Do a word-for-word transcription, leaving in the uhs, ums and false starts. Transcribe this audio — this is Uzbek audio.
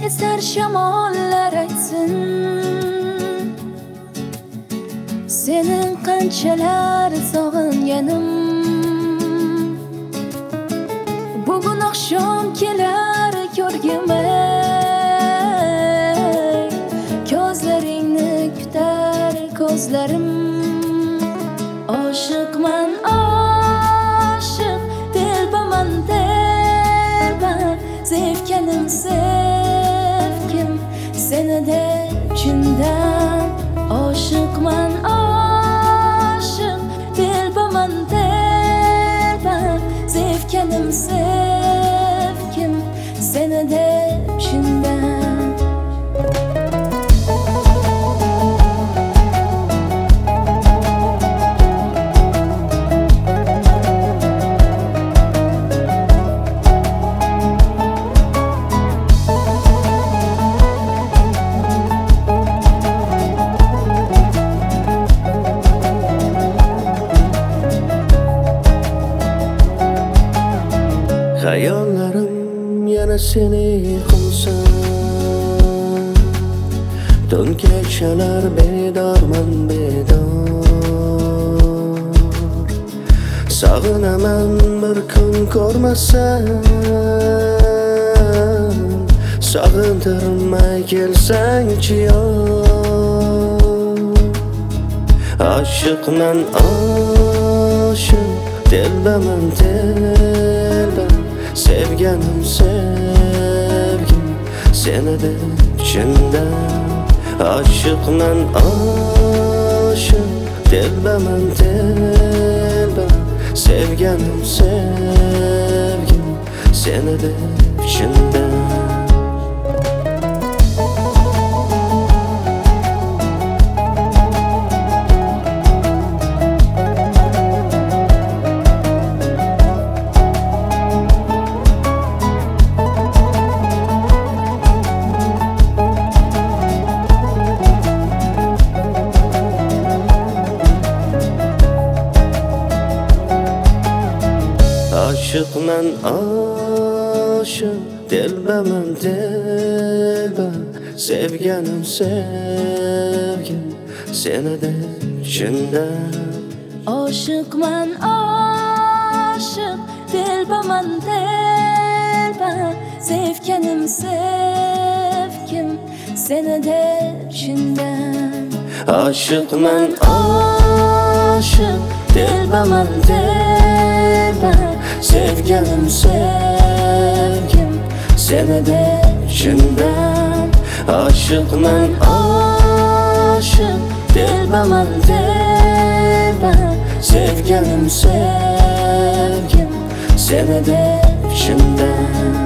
eser shamollar aytsin, senin qanchalar sog'inganim. Bugun oqshom kelar ko'rgim, ko'zlaringni kutar ko'zlarim. Oshiqman, oshiq, telbaman, telba, sevganim, sevgim, seni deb chindan. Oshiqman, oshiq, telbaman, telba, sevganim, sevgim, seni deb chindan. Hayollarim yana seni qilsin, tun kechalar bedorman bedor. Sog'inaman bir kun ko'rmasam, sog'intirmay kelsangchi yor. Oshiqman, oshiq, telbaman, telba, sevganim, sevgim, seni deb chindan. Oshiqman, oshiq, telbaman, telba, sevganim, sevgim, seni deb chindan. Oshiqman, oshiq, telbaman, telba, sevganim, sevgim, seni deb chindan. Oshiqman, oshiq, telbaman, telba, sevganim, sevgim, seni deb chindan. Oshiqman, oshiq, telbaman, telba, sevganim, sevgim, seni deb chindan. Oshiqman, oshiq, telbaman, telba, sevganim, sevgim, seni deb chindan.